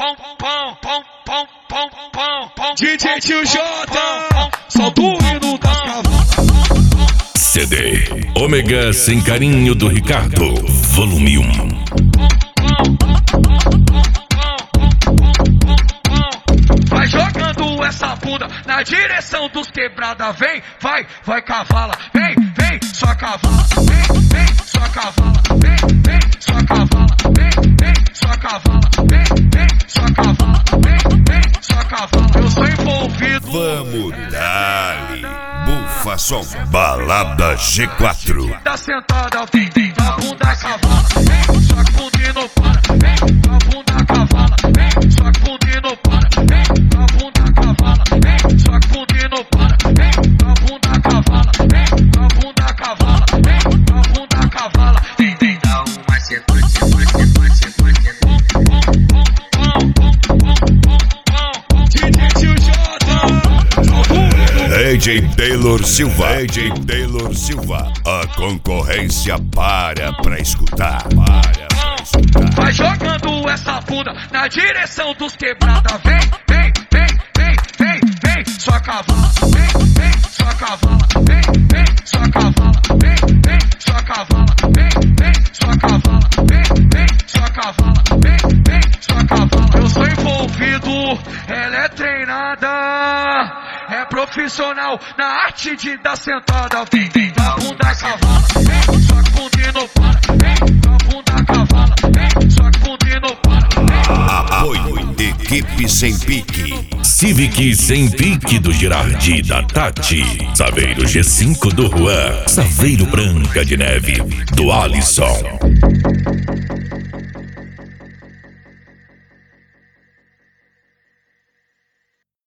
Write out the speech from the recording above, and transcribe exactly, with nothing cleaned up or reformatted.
D J Tio J, solta o hino das cavalas. C D Ômega Sem Carinho do Ricardo, volume um. Vai jogando essa bunda na direção dos quebrada, vem, vai, vai cavala, vem, vem, só cavala, vem, vem, só cavala, vem, vem, só cavala, vem, vem, só cavala, vem, vem, só cavala, vem, vem, só cavala. Eu sou envolvido. Vamos dali, bufa som, balada G quatro. Tá sentada, vem, vem, da bunda cavala, vem, só que bunda e não para, vem, da bunda cavala, vem, só que bunda e não para, vem, da bunda cavala, vem, só que bunda e não para, vem, da bunda cavala, vem, da bunda cavala, vem, da bunda cavala, vem, vem, dá uma sequência, sequência, sequência, sequência. D J Tio J, D J Taylor Silva, D J Taylor Silva, a concorrência para pra escutar, para pra escutar. vai jogando essa bunda na direção dos quebrada, vem, vem, vem, vem, vem, vem, só cavala, vem, vem, só cavala, vem, vem, só cavala, vem, vem, só cavala, vem, vem, só cavala, vem, vem, só cavala, vem, vem, só cavala. Eu sou envolvido, ela é treinada, é profissional na arte de dar sentada, vem, vem, da bunda cavala, vem, só que bunda e não para, vem, da bunda cavala, vem, só que bunda e não para. Apoio Equipe Sem Pique, Civic Sem Pique do Girardi da Tati, Saveiro G cinco do Juan, Saveiro Branca de Neve do Alisson.